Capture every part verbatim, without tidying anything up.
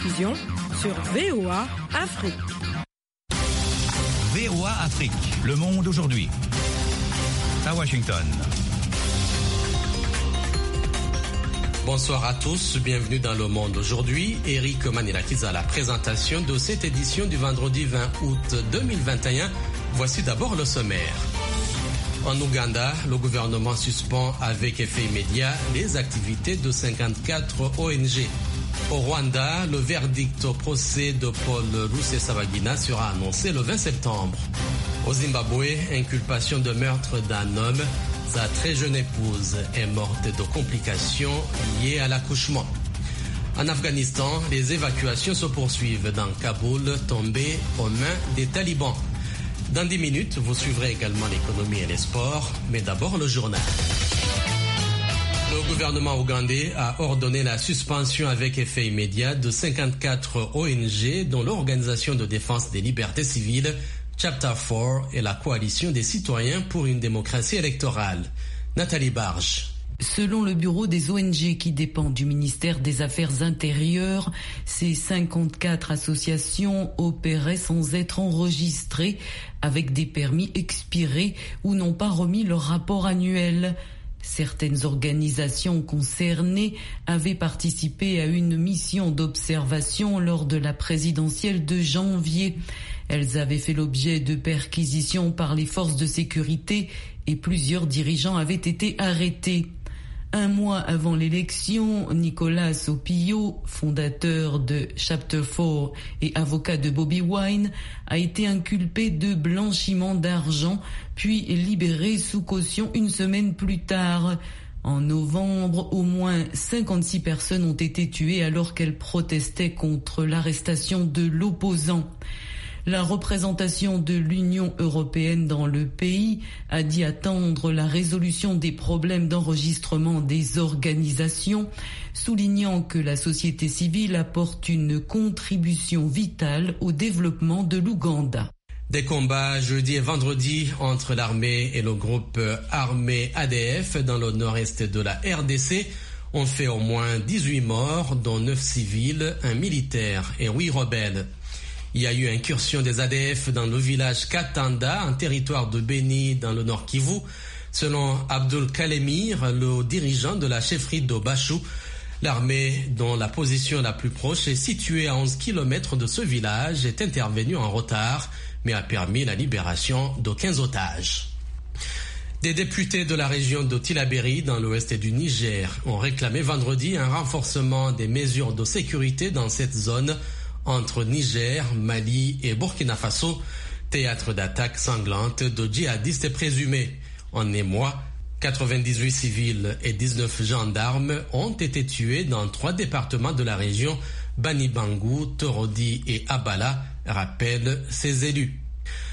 rediffusion sur V O A Afrique. V O A Afrique, le monde aujourd'hui. À Washington. Bonsoir à tous, bienvenue dans le monde aujourd'hui. Eric Manilakis à la présentation de cette édition du vendredi vingt août deux mille vingt et un. Voici d'abord le sommaire. En Ouganda, le gouvernement suspend avec effet immédiat les activités de cinquante-quatre O N G. Au Rwanda, le verdict au procès de Paul Rusesabagina sera annoncé le vingt septembre. Au Zimbabwe, inculpation de meurtre d'un homme. Sa très jeune épouse est morte de complications liées à l'accouchement. En Afghanistan, les évacuations se poursuivent dans Kaboul, tombé aux mains des talibans. Dans dix minutes, vous suivrez également l'économie et les sports, mais d'abord le journal. Le gouvernement ougandais a ordonné la suspension avec effet immédiat de cinquante-quatre O N G, dont l'Organisation de défense des libertés civiles, Chapter quatre et la Coalition des citoyens pour une démocratie électorale. Nathalie Barge. Selon le bureau des O N G qui dépend du ministère des Affaires intérieures, ces cinquante-quatre associations opéraient sans être enregistrées, avec des permis expirés ou n'ont pas remis leur rapport annuel. Certaines organisations concernées avaient participé à une mission d'observation lors de la présidentielle de janvier. Elles avaient fait l'objet de perquisitions par les forces de sécurité et plusieurs dirigeants avaient été arrêtés. Un mois avant l'élection, Nicolas Opio, fondateur de Chapter quatre et avocat de Bobi Wine, a été inculpé de blanchiment d'argent, puis libéré sous caution une semaine plus tard. En novembre, au moins cinquante-six personnes ont été tuées alors qu'elles protestaient contre l'arrestation de l'opposant. La représentation de l'Union européenne dans le pays a dit attendre la résolution des problèmes d'enregistrement des organisations, soulignant que la société civile apporte une contribution vitale au développement de l'Ouganda. Des combats jeudi et vendredi entre l'armée et le groupe armé A D F dans le nord-est de la R D C ont fait au moins dix-huit morts, dont neuf civils, un militaire et huit rebelles. Il y a eu incursion des A D F dans le village Katanda, en territoire de Beni, dans le Nord Kivu. Selon Abdul Kalemir, le dirigeant de la chefferie de Bachou, l'armée, dont la position la plus proche est située à onze kilomètres de ce village, est intervenue en retard, mais a permis la libération de quinze otages. Des députés de la région de Tillabéri, dans l'ouest du Niger, ont réclamé vendredi un renforcement des mesures de sécurité dans cette zone entre Niger, Mali et Burkina Faso, théâtre d'attaques sanglantes de djihadistes présumés. En émoi, quatre-vingt-dix-huit civils et dix-neuf gendarmes ont été tués dans trois départements de la région, Bani Bangou, Torodi et Abala, rappellent ces élus.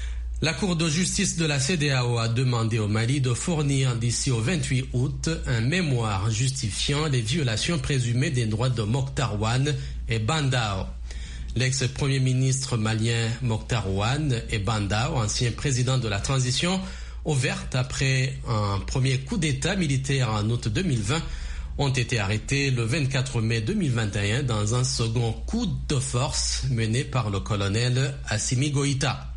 La Cour de justice de la C D A O a demandé au Mali de fournir d'ici au vingt-huit août un mémoire justifiant les violations présumées des droits de Mokhtar Ouane et Bandao. L'ex-premier ministre malien Mokhtar Ouane et Bandao, ancien président de la transition, ouverte après un premier coup d'État militaire en août deux mille vingt, ont été arrêtés le vingt-quatre mai deux mille vingt et un dans un second coup de force mené par le colonel Assimi Goïta.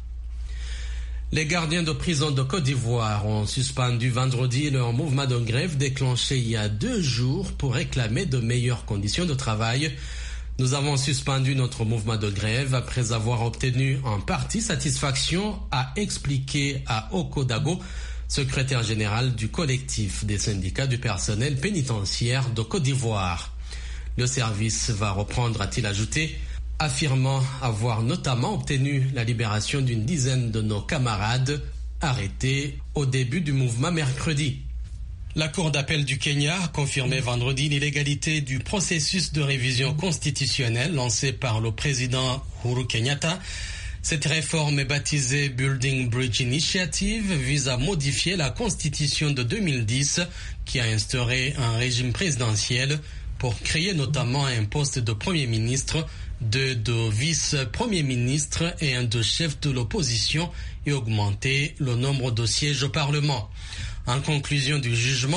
Les gardiens de prison de Côte d'Ivoire ont suspendu vendredi leur mouvement de grève déclenché il y a deux jours pour réclamer de meilleures conditions de travail. Nous avons suspendu notre mouvement de grève après avoir obtenu en partie satisfaction, a expliqué à Oko Dago, secrétaire général du collectif des syndicats du personnel pénitentiaire de Côte d'Ivoire. Le service va reprendre, a-t-il ajouté, affirmant avoir notamment obtenu la libération d'une dizaine de nos camarades arrêtés au début du mouvement mercredi. La Cour d'appel du Kenya a confirmé vendredi l'illégalité du processus de révision constitutionnelle lancé par le président Uhuru Kenyatta. Cette réforme est baptisée Building Bridge Initiative, vise à modifier la constitution de deux mille dix qui a instauré un régime présidentiel pour créer notamment un poste de Premier ministre, deux de vice-premier ministre et un de chef de l'opposition et augmenter le nombre de sièges au Parlement. En conclusion du jugement,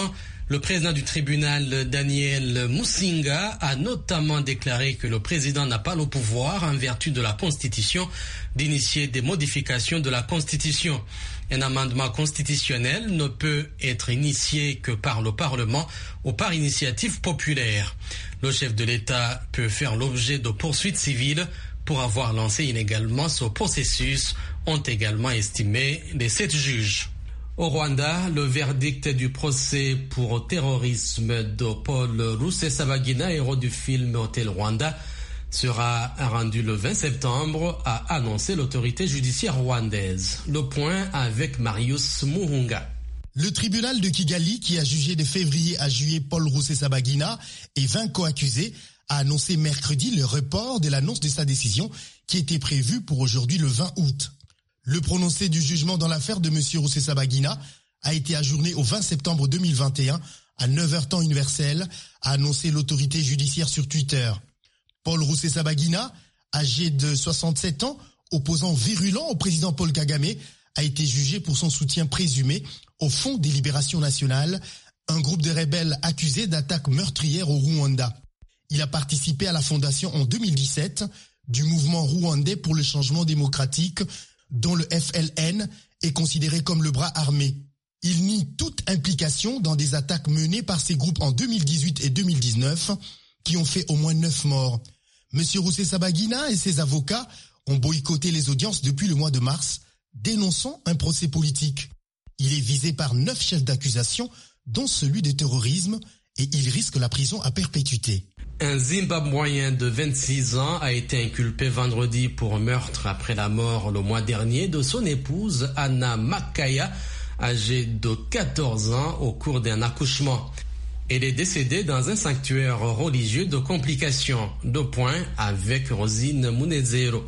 Le président du tribunal, Daniel Musinga, a notamment déclaré que le président n'a pas le pouvoir, en vertu de la Constitution, d'initier des modifications de la Constitution. Un amendement constitutionnel ne peut être initié que par le Parlement ou par initiative populaire. Le chef de l'État peut faire l'objet de poursuites civiles pour avoir lancé illégalement ce processus, ont également estimé les sept juges. Au Rwanda, le verdict du procès pour terrorisme de Paul Rusesabagina, héros du film Hotel Rwanda, sera rendu le vingt septembre, a annoncé l'autorité judiciaire rwandaise. Le point avec Marius Muhunga. Le tribunal de Kigali, qui a jugé de février à juillet Paul Rusesabagina et vingt co-accusés, a annoncé mercredi le report de l'annonce de sa décision qui était prévue pour aujourd'hui le vingt août. Le prononcé du jugement dans l'affaire de M. Rusesabagina a été ajourné au vingt septembre deux mille vingt et un à neuf heures temps universel, a annoncé l'autorité judiciaire sur Twitter. Paul Rusesabagina, âgé de soixante-sept ans, opposant virulent au président Paul Kagame, a été jugé pour son soutien présumé au Front des Libérations Nationales, un groupe de rebelles accusés d'attaques meurtrières au Rwanda. Il a participé à la fondation en deux mille dix-sept du mouvement rwandais pour le changement démocratique, dont le F L N est considéré comme le bras armé. Il nie toute implication dans des attaques menées par ces groupes en deux mille dix-huit et deux mille dix-neuf qui ont fait au moins neuf morts. Monsieur Rusesabagina et ses avocats ont boycotté les audiences depuis le mois de mars, dénonçant un procès politique. Il est visé par neuf chefs d'accusation, dont celui de terrorisme, et il risque la prison à perpétuité. Un Zimbabwéen de vingt-six ans a été inculpé vendredi pour meurtre après la mort le mois dernier de son épouse Anna Makaya, âgée de quatorze ans, au cours d'un accouchement. Elle est décédée dans un sanctuaire religieux de complications. Deux points avec Rosine Munezero.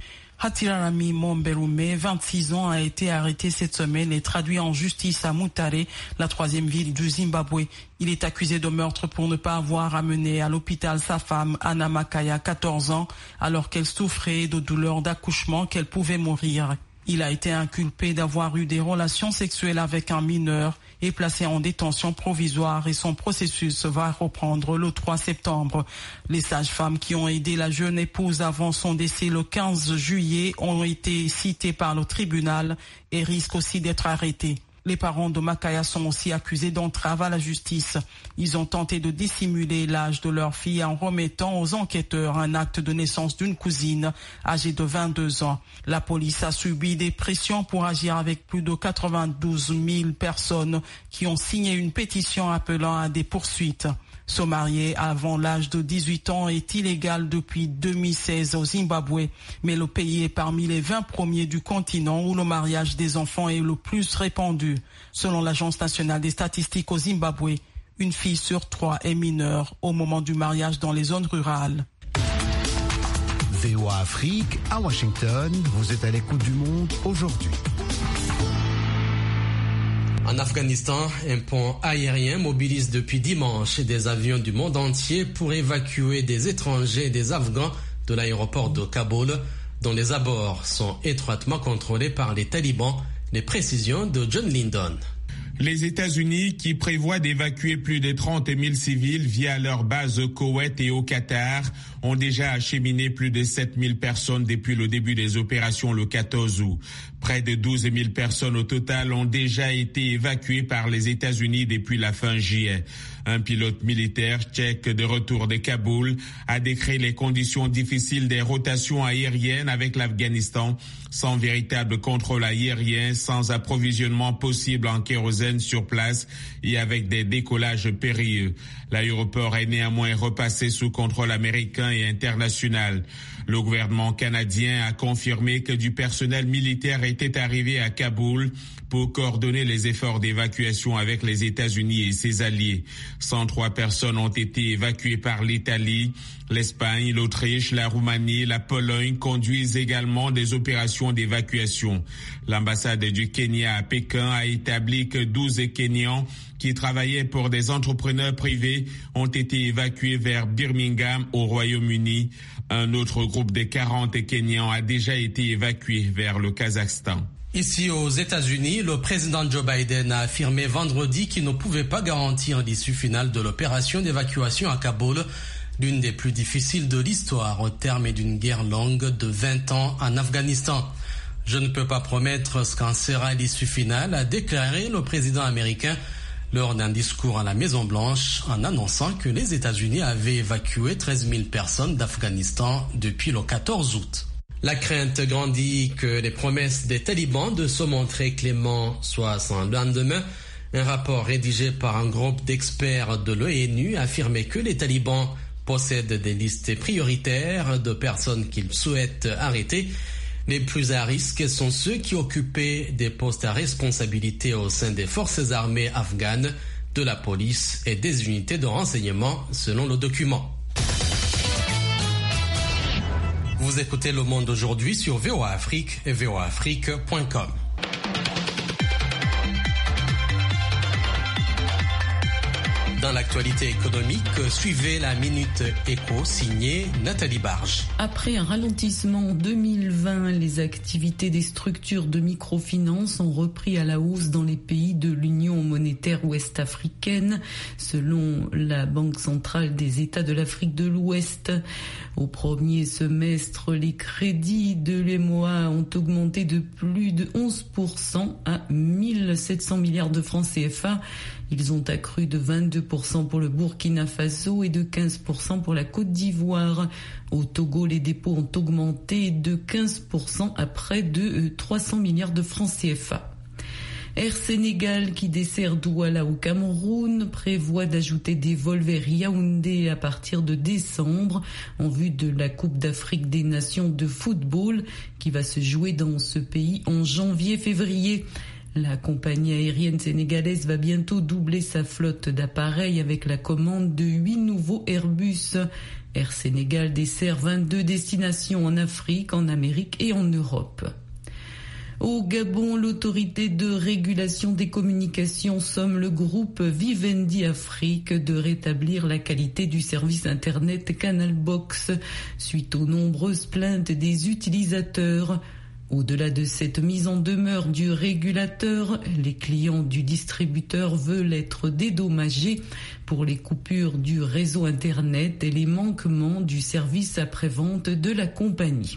Hatirarami Momberume, vingt-six ans, a été arrêté cette semaine et traduit en justice à Mutare, la troisième ville du Zimbabwe. Il est accusé de meurtre pour ne pas avoir amené à l'hôpital sa femme, Anna Makaya, quatorze ans, alors qu'elle souffrait de douleurs d'accouchement, qu'elle pouvait mourir. Il a été inculpé d'avoir eu des relations sexuelles avec un mineur et placé en détention provisoire, et son processus va reprendre le trois septembre. Les sages-femmes qui ont aidé la jeune épouse avant son décès le quinze juillet ont été citées par le tribunal et risquent aussi d'être arrêtées. Les parents de Makaya sont aussi accusés d'entrave à la justice. Ils ont tenté de dissimuler l'âge de leur fille en remettant aux enquêteurs un acte de naissance d'une cousine âgée de vingt-deux ans. La police a subi des pressions pour agir avec plus de quatre-vingt-douze mille personnes qui ont signé une pétition appelant à des poursuites. Se marier avant l'âge de dix-huit ans est illégal depuis deux mille seize au Zimbabwe, mais le pays est parmi les vingt premiers du continent où le mariage des enfants est le plus répandu. Selon l'Agence nationale des statistiques au Zimbabwe, une fille sur trois est mineure au moment du mariage dans les zones rurales. V O A Afrique, à Washington, vous êtes à l'écoute du monde aujourd'hui. En Afghanistan, un pont aérien mobilise depuis dimanche des avions du monde entier pour évacuer des étrangers et des Afghans de l'aéroport de Kaboul, dont les abords sont étroitement contrôlés par les talibans. Les précisions de John Lyndon. Les États-Unis, qui prévoient d'évacuer plus de trente mille civils via leur base au Koweït et au Qatar, ont déjà acheminé plus de sept mille personnes depuis le début des opérations le quatorze août. Près de douze mille personnes au total ont déjà été évacuées par les États-Unis depuis la fin juillet. Un pilote militaire tchèque de retour de Kaboul a décrit les conditions difficiles des rotations aériennes avec l'Afghanistan, sans véritable contrôle aérien, sans approvisionnement possible en kérosène sur place et avec des décollages périlleux. L'aéroport est néanmoins repassé sous contrôle américain et international. Le gouvernement canadien a confirmé que du personnel militaire était arrivé à Kaboul pour coordonner les efforts d'évacuation avec les États-Unis et ses alliés. cent trois personnes ont été évacuées par l'Italie. L'Espagne, l'Autriche, la Roumanie, la Pologne conduisent également des opérations d'évacuation. L'ambassade du Kenya à Pékin a établi que douze Kenyans qui travaillaient pour des entrepreneurs privés ont été évacués vers Birmingham au Royaume-Uni. Un autre groupe de quarante Kenyans a déjà été évacué vers le Kazakhstan. Ici aux États-Unis, le président Joe Biden a affirmé vendredi qu'il ne pouvait pas garantir l'issue finale de l'opération d'évacuation à Kaboul, l'une des plus difficiles de l'histoire au terme d'une guerre longue de vingt ans en Afghanistan. Je ne peux pas promettre ce qu'en sera l'issue finale, a déclaré le président américain lors d'un discours à la Maison-Blanche en annonçant que les États-Unis avaient évacué treize mille personnes d'Afghanistan depuis le quatorze août. La crainte grandit que les promesses des talibans de se montrer cléments soient sans lendemain. Un rapport rédigé par un groupe d'experts de l'ONU affirmait que les talibans possèdent des listes prioritaires de personnes qu'ils souhaitent arrêter. Les plus à risque sont ceux qui occupaient des postes à responsabilité au sein des forces armées afghanes, de la police et des unités de renseignement, selon le document. Vous écoutez Le Monde aujourd'hui sur V O A Afrique et V O A Afrique point com. Dans l'actualité économique, suivez la Minute Éco signée Nathalie Barge. Après un ralentissement en deux mille vingt, les activités des structures de microfinance ont repris à la hausse dans les pays de l'Union monétaire ouest-africaine, selon la Banque centrale des États de l'Afrique de l'Ouest. Au premier semestre, les crédits de l'E M O A ont augmenté de plus de onze pour cent à mille sept cents milliards de francs C F A. Ils ont accru de vingt-deux pour cent pour le Burkina Faso et de quinze pour cent pour la Côte d'Ivoire. Au Togo, les dépôts ont augmenté de quinze pour cent à près de trois cents milliards de francs C F A. Air Sénégal, qui dessert Douala au Cameroun, prévoit d'ajouter des vols vers Yaoundé à partir de décembre en vue de la Coupe d'Afrique des Nations de football qui va se jouer dans ce pays en janvier-février. La compagnie aérienne sénégalaise va bientôt doubler sa flotte d'appareils avec la commande de huit nouveaux Airbus. Air Sénégal dessert vingt-deux destinations en Afrique, en Amérique et en Europe. Au Gabon, l'autorité de régulation des communications somme le groupe Vivendi Afrique de rétablir la qualité du service Internet Canal Box suite aux nombreuses plaintes des utilisateurs. Au-delà de cette mise en demeure du régulateur, les clients du distributeur veulent être dédommagés pour les coupures du réseau Internet et les manquements du service après-vente de la compagnie.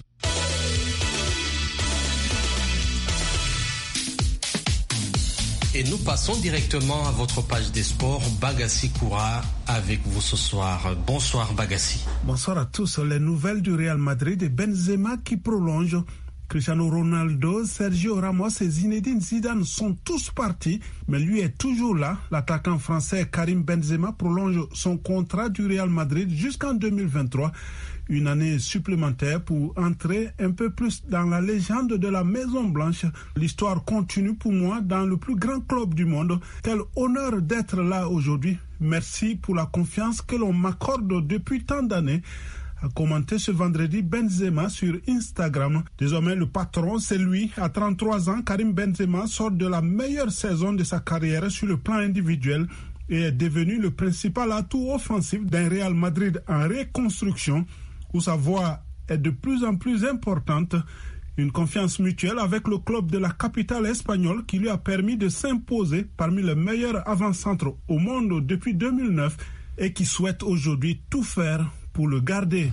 Et nous passons directement à votre page des sports. Bagassi Koura avec vous ce soir. Bonsoir Bagassi. Bonsoir à tous. Les nouvelles du Real Madrid et Benzema qui prolonge. Cristiano Ronaldo, Sergio Ramos et Zinedine Zidane sont tous partis, mais lui est toujours là. L'attaquant français Karim Benzema prolonge son contrat du Real Madrid jusqu'en deux mille vingt-trois. Une année supplémentaire pour entrer un peu plus dans la légende de la Maison Blanche. L'histoire continue pour moi dans le plus grand club du monde. Quel honneur d'être là aujourd'hui. Merci pour la confiance que l'on m'accorde depuis tant d'années. A commenté ce vendredi Benzema sur Instagram. Désormais, le patron, c'est lui. À trente-trois ans, Karim Benzema sort de la meilleure saison de sa carrière sur le plan individuel et est devenu le principal atout offensif d'un Real Madrid en reconstruction où sa voix est de plus en plus importante. Une confiance mutuelle avec le club de la capitale espagnole qui lui a permis de s'imposer parmi les meilleurs avant-centres au monde depuis deux mille neuf et qui souhaite aujourd'hui tout faire pour le garder.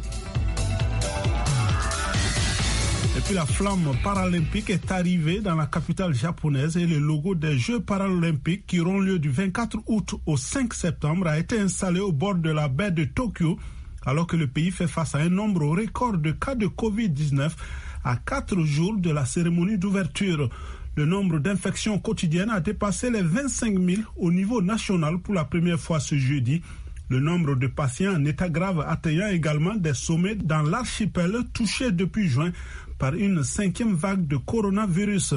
Et puis la flamme paralympique est arrivée dans la capitale japonaise et le logo des Jeux paralympiques qui auront lieu du vingt-quatre août au cinq septembre a été installé au bord de la baie de Tokyo alors que le pays fait face à un nombre record de cas de covid dix-neuf à quatre jours de la cérémonie d'ouverture. Le nombre d'infections quotidiennes a dépassé les vingt-cinq mille au niveau national pour la première fois ce jeudi. Le nombre de patients en état grave atteignant également des sommets dans l'archipel touché depuis juin par une cinquième vague de coronavirus.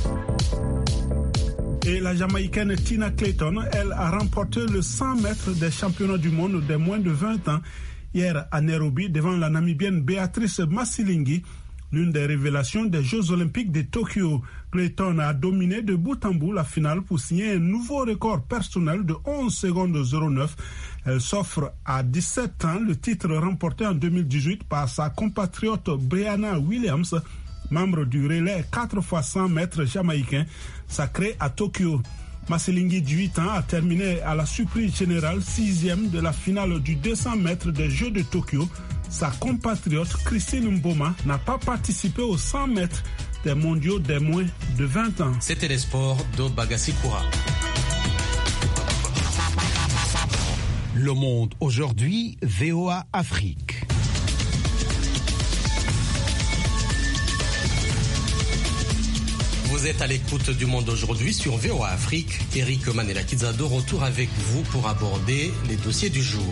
Et la Jamaïcaine Tina Clayton, elle a remporté le cent mètres des championnats du monde des moins de vingt ans hier à Nairobi devant la Namibienne Beatrice Masilingi. L'une des révélations des Jeux Olympiques de Tokyo. Clayton a dominé de bout en bout la finale pour signer un nouveau record personnel de onze secondes zéro neuf. Elle s'offre à dix-sept ans le titre remporté en deux mille dix-huit par sa compatriote Brianna Williams. membre du relais quatre fois cent mètres jamaïcain sacré à Tokyo. Maselingui, de huit ans, a terminé à la surprise générale sixième de la finale du deux cents mètres des Jeux de Tokyo. Sa compatriote Christine Mboma n'a pas participé aux cent mètres des mondiaux des moins de vingt ans. C'était les sports de Bagassikura. Le Monde aujourd'hui, V O A Afrique. Vous êtes à l'écoute du Monde aujourd'hui sur V O A Afrique. Eric Manela Kizado, retour avec vous pour aborder les dossiers du jour.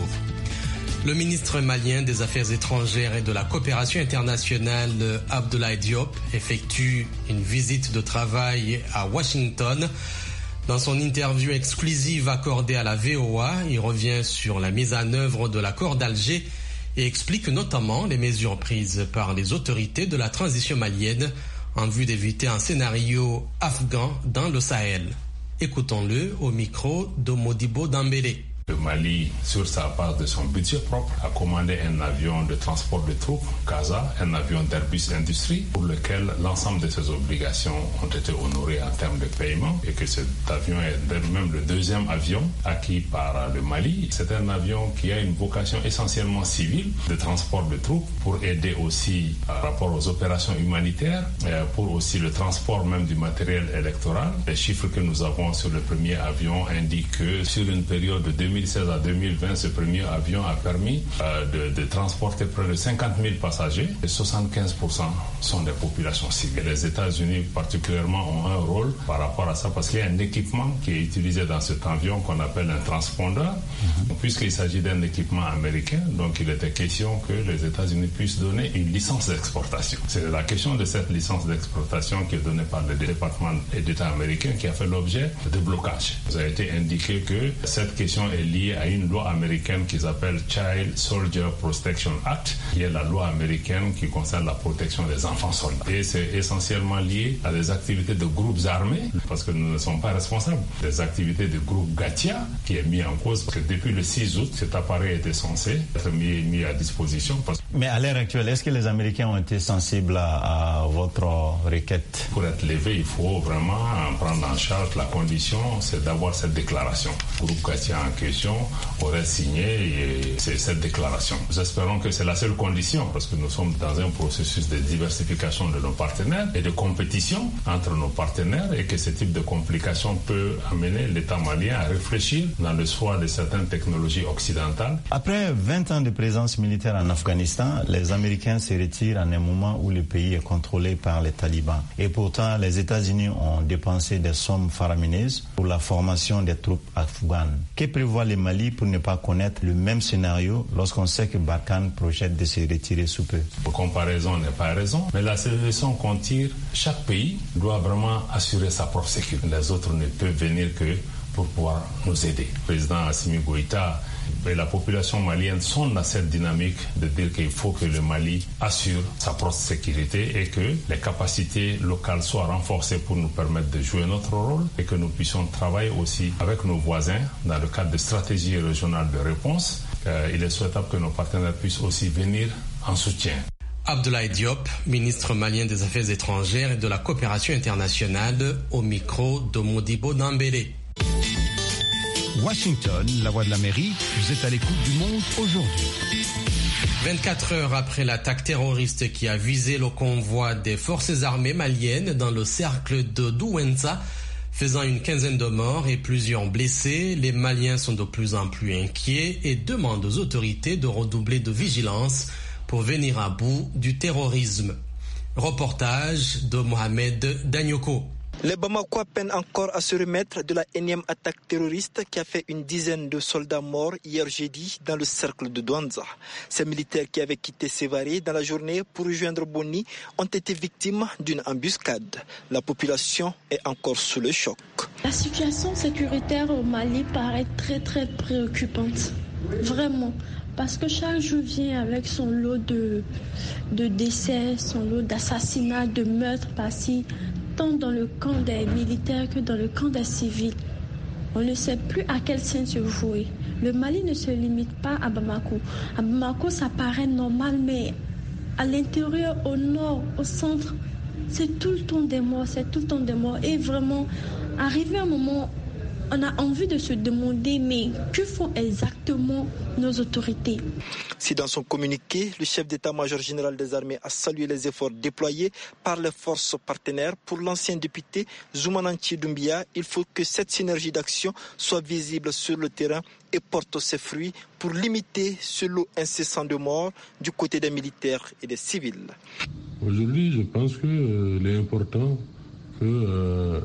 Le ministre malien des Affaires étrangères et de la coopération internationale, Abdoulaye Diop, effectue une visite de travail à Washington. Dans son interview exclusive accordée à la V O A, il revient sur la mise en œuvre de l'accord d'Alger et explique notamment les mesures prises par les autorités de la transition malienne en vue d'éviter un scénario afghan dans le Sahel. Écoutons-le au micro de Modibo Dambélé. Le Mali, sur sa base de son budget propre, a commandé un avion de transport de troupes, Casa, un avion d'Airbus Industrie, pour lequel l'ensemble de ses obligations ont été honorées en termes de paiement et que cet avion est même le deuxième avion acquis par le Mali. C'est un avion qui a une vocation essentiellement civile de transport de troupes pour aider aussi par rapport aux opérations humanitaires, pour aussi le transport même du matériel électoral. Les chiffres que nous avons sur le premier avion indiquent que sur une période de deux mille seize à deux mille vingt, ce premier avion a permis euh, de, de transporter près de cinquante mille passagers et soixante-quinze pour cent sont des populations civiles. Et les États-Unis particulièrement ont un rôle par rapport à ça parce qu'il y a un équipement qui est utilisé dans cet avion qu'on appelle un transpondeur. Mm-hmm. Puisqu'il s'agit d'un équipement américain, donc il était question que les États-Unis puissent donner une licence d'exportation. C'est la question de cette licence d'exportation qui est donnée par le département d'État américain qui a fait l'objet de blocage. Il a été indiqué que cette question est liée à une loi américaine qu'ils appellent Child Soldier Protection Act, qui est la loi américaine qui concerne la protection des enfants soldats. Et c'est essentiellement lié à des activités de groupes armés, parce que nous ne sommes pas responsables des activités du groupe Gatia, qui est mis en cause, parce que depuis le six août, cet appareil était censé être mis, mis à disposition. Parce... Mais à l'heure actuelle, est-ce que les Américains ont été sensibles à, à votre requête? Pour être levé, il faut vraiment prendre en charge la condition, c'est d'avoir cette déclaration. Le groupe Gatia en question aurait signé cette déclaration. Nous espérons que c'est la seule condition parce que nous sommes dans un processus de diversification de nos partenaires et de compétition entre nos partenaires et que ce type de complications peut amener l'État malien à réfléchir dans le choix de certaines technologies occidentales. Après vingt ans de présence militaire en Afghanistan, les Américains se retirent en un moment où le pays est contrôlé par les talibans. Et pourtant, les États-Unis ont dépensé des sommes faramineuses pour la formation des troupes afghanes. Que prévoit le Mali pour ne pas connaître le même scénario lorsqu'on sait que Barkhane projette de se retirer sous peu? Pour comparaison n'est pas raison, mais la leçon qu'on tire, chaque pays doit vraiment assurer sa propre sécurité. Les autres ne peuvent venir que pour pouvoir nous aider. Le président Assimi Goïta et la population malienne sont dans cette dynamique de dire qu'il faut que le Mali assure sa propre sécurité et que les capacités locales soient renforcées pour nous permettre de jouer notre rôle et que nous puissions travailler aussi avec nos voisins dans le cadre de stratégies régionales de réponse. Euh, il est souhaitable que nos partenaires puissent aussi venir en soutien. Abdoulaye Diop, ministre malien des Affaires étrangères et de la coopération internationale, au micro de Modibo Dambélé. Washington, la voix de l'Amérique, vous êtes à l'écoute du Monde aujourd'hui. vingt-quatre heures après l'attaque terroriste qui a visé le convoi des forces armées maliennes dans le cercle de Douentza, faisant une quinzaine de morts et plusieurs blessés, les Maliens sont de plus en plus inquiets et demandent aux autorités de redoubler de vigilance pour venir à bout du terrorisme. Reportage de Mohamed Danyoko. Les Bamakois peinent encore à se remettre de la énième attaque terroriste qui a fait une dizaine de soldats morts hier jeudi dans le cercle de Douentza. Ces militaires qui avaient quitté Sévaré dans la journée pour rejoindre Boni ont été victimes d'une embuscade. La population est encore sous le choc. La situation sécuritaire au Mali paraît très très préoccupante. Vraiment. Parce que chaque jour vient avec son lot de, de décès, son lot d'assassinats, de meurtres par-ci, tant dans le camp des militaires que dans le camp des civils. On ne sait plus à quel sein se vouer. Le Mali ne se limite pas à Bamako. À Bamako, ça paraît normal, mais à l'intérieur, au nord, au centre, c'est tout le temps des morts, c'est tout le temps des morts. Et vraiment, arrivé à un moment, on a envie de se demander, mais que font exactement nos autorités? Si dans son communiqué, le chef d'état-major général des armées a salué les efforts déployés par les forces partenaires pour l'ancien député Zoumananti Doumbia, il faut que cette synergie d'action soit visible sur le terrain et porte ses fruits pour limiter ce lot incessant de morts du côté des militaires et des civils. Aujourd'hui, je pense qu'il euh, est important que euh,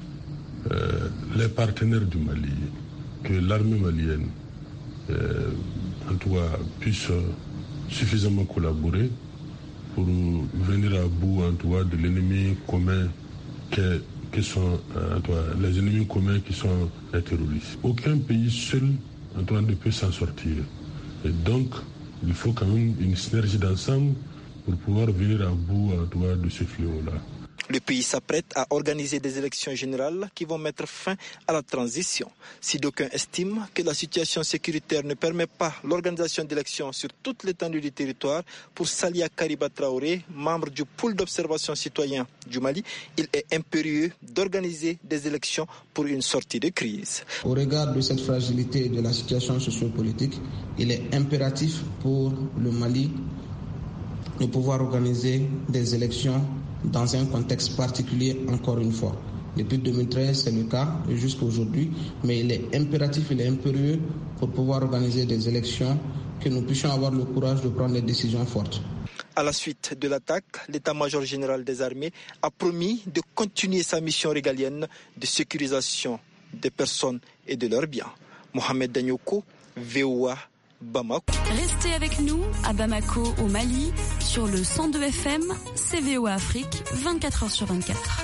euh, les partenaires du Mali, que l'armée malienne, euh, en tout cas, puissent euh, suffisamment collaborer pour venir à bout, en tout cas, de l'ennemi commun que, que sont euh, en tout cas, les ennemis communs qui sont les terroristes. Aucun pays seul, en tout cas, ne peut s'en sortir. Et donc, il faut quand même une synergie d'ensemble pour pouvoir venir à bout, en tout cas, de ce fléau-là. Le pays s'apprête à organiser des élections générales qui vont mettre fin à la transition. Si d'aucuns estiment que la situation sécuritaire ne permet pas l'organisation d'élections sur toute l'étendue du territoire, pour Salia Kariba Traoré, membre du pôle d'observation citoyen du Mali, il est impérieux d'organiser des élections pour une sortie de crise. Au regard de cette fragilité de la situation sociopolitique, il est impératif pour le Mali de pouvoir organiser des élections dans un contexte particulier, encore une fois. Depuis deux mille treize, c'est le cas, et jusqu'à aujourd'hui, mais il est impératif, il est impérieux pour pouvoir organiser des élections, que nous puissions avoir le courage de prendre des décisions fortes. À la suite de l'attaque, l'état-major général des armées a promis de continuer sa mission régalienne de sécurisation des personnes et de leurs biens. Mohamed Danyoko, V O A, Bamako. Restez avec nous à Bamako au Mali sur le cent deux F M, C V O A Afrique, vingt-quatre heures sur vingt-quatre.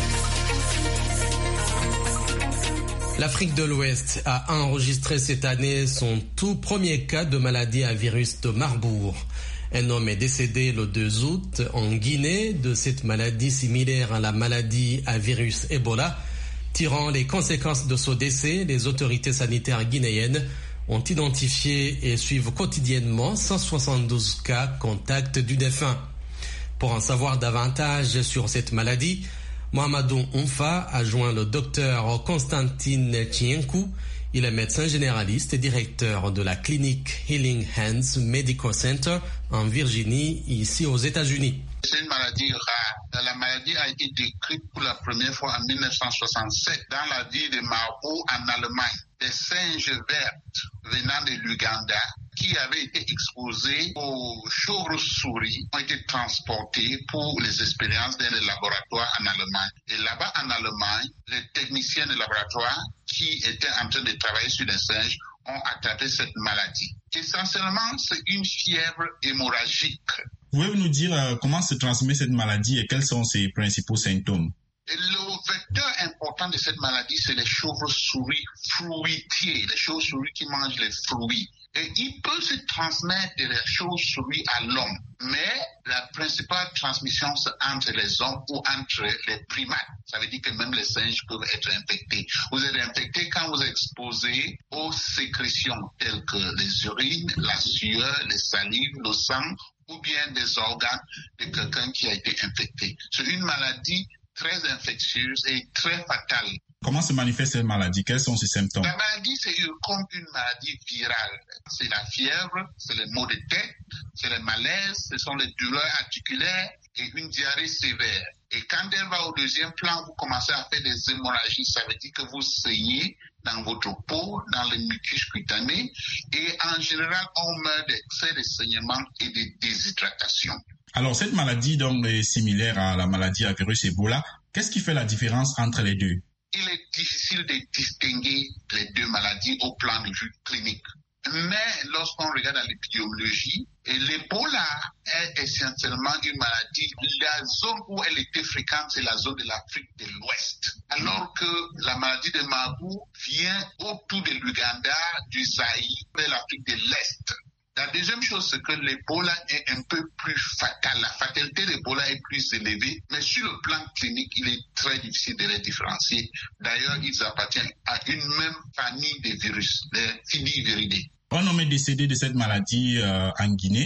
L'Afrique de l'Ouest a enregistré cette année son tout premier cas de maladie à virus de Marburg. Un homme est décédé le deux août en Guinée de cette maladie similaire à la maladie à virus Ebola. Tirant les conséquences de ce décès, les autorités sanitaires guinéennes ont identifié et suivent quotidiennement cent soixante-douze cas contacts du défunt. Pour en savoir davantage sur cette maladie, Mohamedou Onfa a joint le docteur Constantine Chienkou. Il est médecin généraliste et directeur de la clinique Healing Hands Medical Center en Virginie, ici aux États-Unis. C'est une maladie rare. La maladie a été décrite pour la première fois en mille neuf cent soixante-sept dans la ville de Marbourg en Allemagne. Des singes vertes venant de l'Ouganda qui avaient été exposés aux chauves-souris ont été transportés pour les expériences dans les laboratoires en Allemagne. Et là-bas en Allemagne, les techniciens de laboratoire qui étaient en train de travailler sur les singes ont attrapé cette maladie. Essentiellement, c'est une fièvre hémorragique. Pouvez-vous nous dire euh, comment se transmet cette maladie et quels sont ses principaux symptômes? Et le vecteur important de cette maladie, c'est les chauves-souris fruitiers, les chauves-souris qui mangent les fruits. Et il peut se transmettre de les chauves-souris à l'homme. Mais la principale transmission, c'est entre les hommes ou entre les primates. Ça veut dire que même les singes peuvent être infectés. Vous êtes infecté quand vous êtes exposé aux sécrétions telles que les urines, la sueur, les salives, le sang ou bien des organes de quelqu'un qui a été infecté. C'est une maladie très infectieuse et très fatale. Comment se manifeste cette maladie? Quels sont ses symptômes? La maladie, c'est comme une maladie virale. C'est la fièvre, c'est les maux de tête, c'est les malaises, ce sont les douleurs articulaires et une diarrhée sévère. Et quand elle va au deuxième plan, vous commencez à faire des hémorragies. Ça veut dire que vous saignez dans votre peau, dans les mucus cutanés. Et en général, on meurt d'excès de saignement et de déshydratation. Alors, cette maladie donc, est similaire à la maladie à virus Ebola. Qu'est-ce qui fait la différence entre les deux? Il est difficile de distinguer les deux maladies au plan de vue clinique. Mais lorsqu'on regarde l'épidémiologie, l'Ebola est essentiellement une maladie. La zone où elle était fréquente, c'est la zone de l'Afrique de l'Ouest. Alors que la maladie de Marburg vient autour de l'Ouganda, du Zaïre, de l'Afrique de l'Est. La deuxième chose, c'est que l'Ebola est un peu plus fatale. La fatalité de l'Ebola est plus élevée, mais sur le plan clinique, il est très difficile de les différencier. D'ailleurs, ils appartiennent à une même famille de virus, les Fidiviridae. Un homme est décédé de cette maladie euh, en Guinée.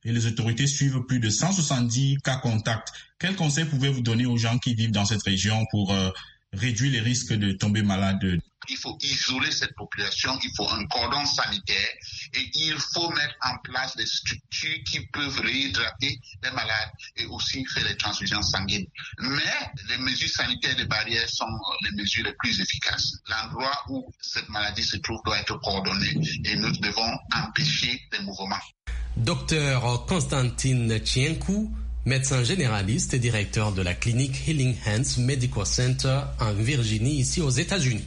et les autorités suivent plus de cent soixante-dix cas contacts. Quels conseils pouvez-vous donner aux gens qui vivent dans cette région pour euh, réduire les risques de tomber malade? Il faut isoler cette population, il faut un cordon sanitaire et il faut mettre en place des structures qui peuvent réhydrater les malades et aussi faire les transfusions sanguines. Mais les mesures sanitaires de barrières sont les mesures les plus efficaces. L'endroit où cette maladie se trouve doit être coordonné et nous devons empêcher les mouvements. Docteur Constantine Chienkou, médecin généraliste et directeur de la clinique Healing Hands Medical Center en Virginie, ici aux États-Unis.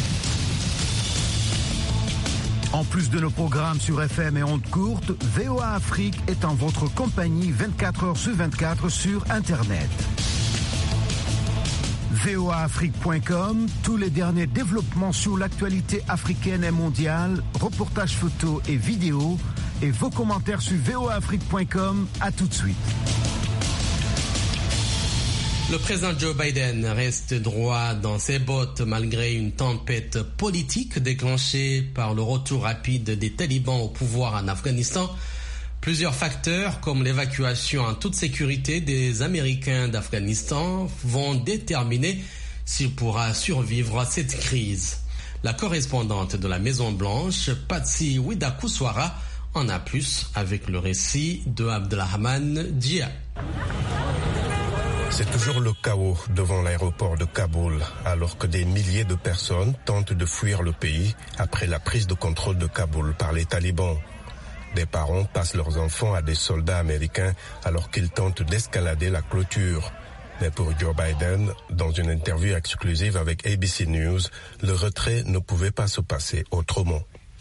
En plus de nos programmes sur F M et ondes courtes, V O A Afrique est en votre compagnie vingt-quatre heures sur vingt-quatre sur Internet. V O A Afrique point com, tous les derniers développements sur l'actualité africaine et mondiale, reportages photos et vidéos, et vos commentaires sur V O A Afrique point com. À tout de suite. Le président Joe Biden reste droit dans ses bottes malgré une tempête politique déclenchée par le retour rapide des talibans au pouvoir en Afghanistan. Plusieurs facteurs comme l'évacuation en toute sécurité des Américains d'Afghanistan vont déterminer s'il pourra survivre à cette crise. La correspondante de la Maison-Blanche, Patsy Widakuswara, en a plus avec le récit de Abdelrahman Dia. C'est toujours le chaos devant l'aéroport de Kaboul, alors que des milliers de personnes tentent de fuir le pays après la prise de contrôle de Kaboul par les talibans. Des parents passent leurs enfants à des soldats américains alors qu'ils tentent d'escalader la clôture. Mais pour Joe Biden, dans une interview exclusive avec A B C News, le retrait ne pouvait pas se passer autrement.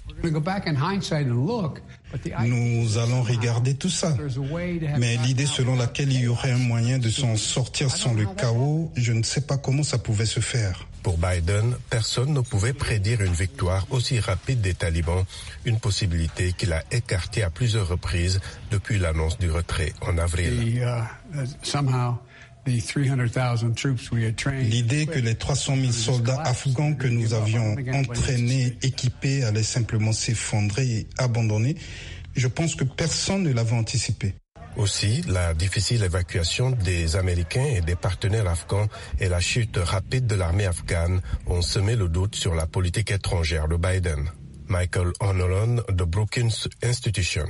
Nous allons regarder tout ça. Mais l'idée selon laquelle il y aurait un moyen de s'en sortir sans le chaos, je ne sais pas comment ça pouvait se faire. Pour Biden, personne ne pouvait prédire une victoire aussi rapide des talibans, une possibilité qu'il a écartée à plusieurs reprises depuis l'annonce du retrait en avril. L'idée que les trois cent mille soldats afghans que nous avions entraînés, équipés, allaient simplement s'effondrer et abandonner, je pense que personne ne l'avait anticipé. Aussi, la difficile évacuation des Américains et des partenaires afghans et la chute rapide de l'armée afghane ont semé le doute sur la politique étrangère de Biden. Michael O'Nolan de Brookings Institution.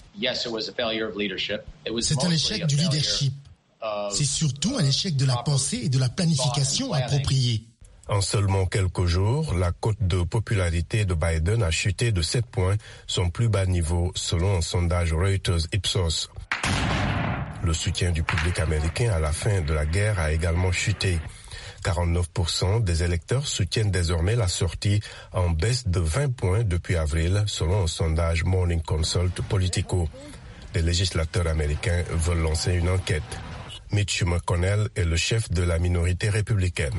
C'est un échec du leadership. C'est surtout un échec de la pensée et de la planification appropriée. En seulement quelques jours, la cote de popularité de Biden a chuté de sept points, son plus bas niveau selon un sondage Reuters Ipsos. Le soutien du public américain à la fin de la guerre a également chuté. quarante-neuf pour cent des électeurs soutiennent désormais la sortie, en baisse de vingt points depuis avril selon un sondage Morning Consult Politico. Les législateurs américains veulent lancer une enquête. Mitch McConnell est le chef de la minorité républicaine.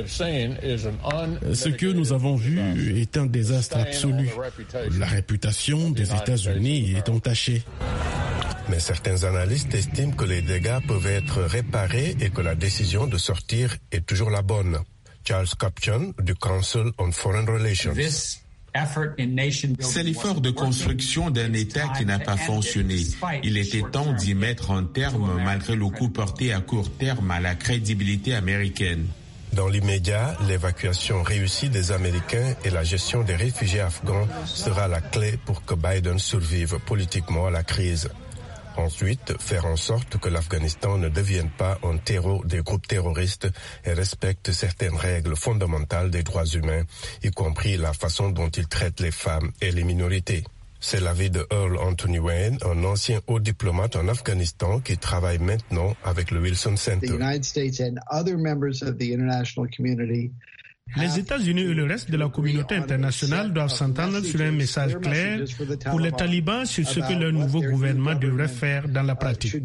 Ce que nous avons vu est un désastre absolu. La réputation des États-Unis est entachée. Mais certains analystes estiment que les dégâts peuvent être réparés et que la décision de sortir est toujours la bonne. Charles Kupchan du Council on Foreign Relations. C'est l'effort de construction d'un État qui n'a pas fonctionné. Il était temps d'y mettre un terme malgré le coup porté à court terme à la crédibilité américaine. Dans l'immédiat, l'évacuation réussie des Américains et la gestion des réfugiés afghans sera la clé pour que Biden survive politiquement à la crise. Ensuite, faire en sorte que l'Afghanistan ne devienne pas un terreau des groupes terroristes et respecte certaines règles fondamentales des droits humains, y compris la façon dont il traite les femmes et les minorités. C'est l'avis de Earl Anthony Wayne, un ancien haut diplomate en Afghanistan qui travaille maintenant avec le Wilson Center. Les États-Unis et le reste de la communauté internationale doivent s'entendre sur un message clair pour les talibans sur ce que leur nouveau gouvernement devrait faire dans la pratique.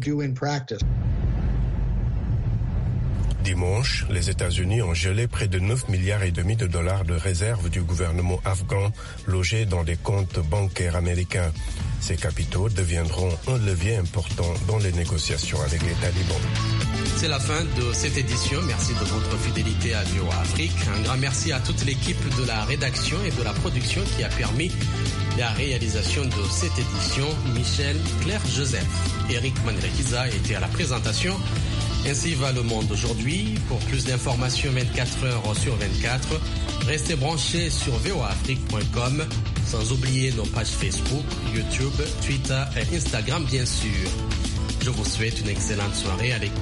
Dimanche, les États-Unis ont gelé près de neuf milliards et demi de dollars de réserves du gouvernement afghan logés dans des comptes bancaires américains. Ces capitaux deviendront un levier important dans les négociations avec les talibans. C'est la fin de cette édition. Merci de votre fidélité à V O A Afrique. Un grand merci à toute l'équipe de la rédaction et de la production qui a permis La réalisation de cette édition, Michel Claire-Joseph. Eric Manirakiza était à la présentation. Ainsi va le monde aujourd'hui. Pour plus d'informations vingt-quatre heures sur vingt-quatre, restez branchés sur v o a afrique point com, sans oublier nos pages Facebook, YouTube, Twitter et Instagram bien sûr. Je vous souhaite une excellente soirée à l'écoute